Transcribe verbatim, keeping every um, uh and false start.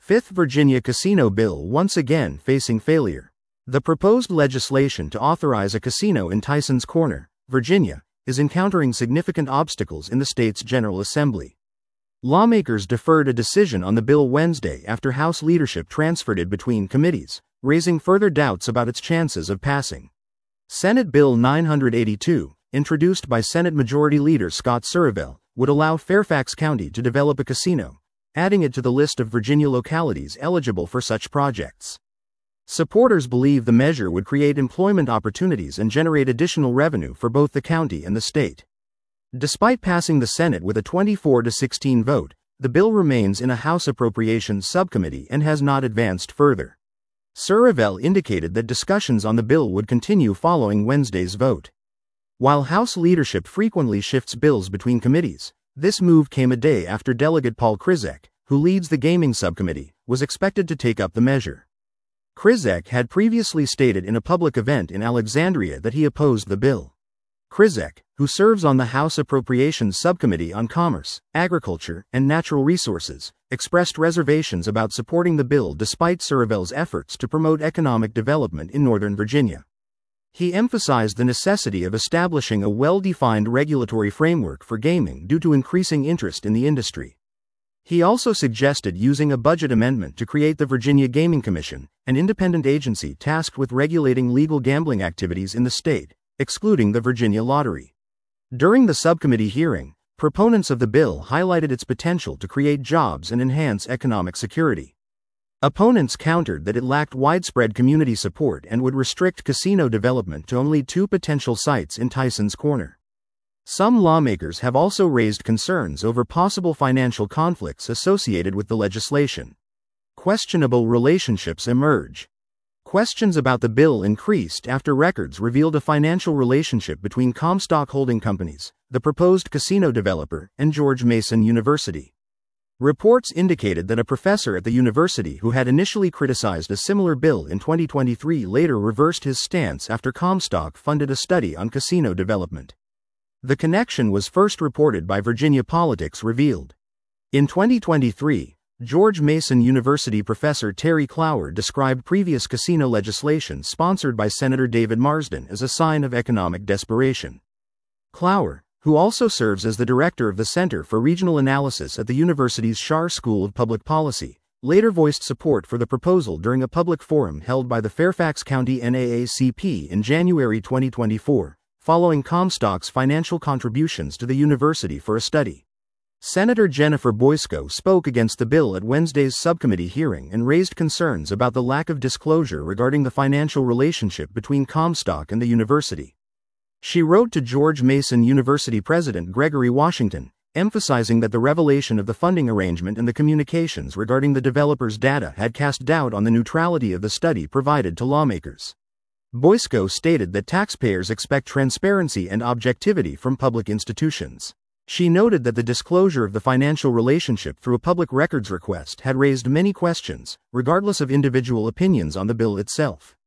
Fifth Virginia Casino Bill once again facing failure. The proposed legislation to authorize a casino in Tysons Corner, Virginia, is encountering significant obstacles in the state's General Assembly. Lawmakers deferred a decision on the bill Wednesday after House leadership transferred it between committees, raising further doubts about its chances of passing. Senate Bill nine eighty-two, introduced by Senate Majority Leader Scott Surrevell, would allow Fairfax County to develop a casino, adding it to the list of Virginia localities eligible for such projects. Supporters believe the measure would create employment opportunities and generate additional revenue for both the county and the state. Despite passing the Senate with a twenty-four to sixteen vote, the bill remains in a House Appropriations Subcommittee and has not advanced further. Surrevell indicated that discussions on the bill would continue following Wednesday's vote. While House leadership frequently shifts bills between committees, this move came a day after Delegate Paul Krizek, who leads the Gaming Subcommittee, was expected to take up the measure. Krizek had previously stated in a public event in Alexandria that he opposed the bill. Krizek, who serves on the House Appropriations Subcommittee on Commerce, Agriculture, and Natural Resources, expressed reservations about supporting the bill despite Surrevell's efforts to promote economic development in Northern Virginia. He emphasized the necessity of establishing a well-defined regulatory framework for gaming due to increasing interest in the industry. He also suggested using a budget amendment to create the Virginia Gaming Commission, an independent agency tasked with regulating legal gambling activities in the state, excluding the Virginia Lottery. During the subcommittee hearing, proponents of the bill highlighted its potential to create jobs and enhance economic security. Opponents countered that it lacked widespread community support and would restrict casino development to only two potential sites in Tysons Corner. Some lawmakers have also raised concerns over possible financial conflicts associated with the legislation. Questionable relationships emerge. Questions about the bill increased after records revealed a financial relationship between Comstock Holding Companies, the proposed casino developer, and George Mason University. Reports indicated that a professor at the university who had initially criticized a similar bill in twenty twenty-three later reversed his stance after Comstock funded a study on casino development. The connection was first reported by Virginia Politics Revealed. In twenty twenty-three, George Mason University professor Terry Clower described previous casino legislation sponsored by Senator David Marsden as a sign of economic desperation. Clower, who also serves as the director of the Center for Regional Analysis at the university's Schar School of Public Policy, later voiced support for the proposal during a public forum held by the Fairfax County N double A C P in January twenty twenty-four, following Comstock's financial contributions to the university for a study. Senator Jennifer Boysko spoke against the bill at Wednesday's subcommittee hearing and raised concerns about the lack of disclosure regarding the financial relationship between Comstock and the university. She wrote to George Mason University President Gregory Washington, emphasizing that the revelation of the funding arrangement and the communications regarding the developer's data had cast doubt on the neutrality of the study provided to lawmakers. Boysko stated that taxpayers expect transparency and objectivity from public institutions. She noted that the disclosure of the financial relationship through a public records request had raised many questions, regardless of individual opinions on the bill itself.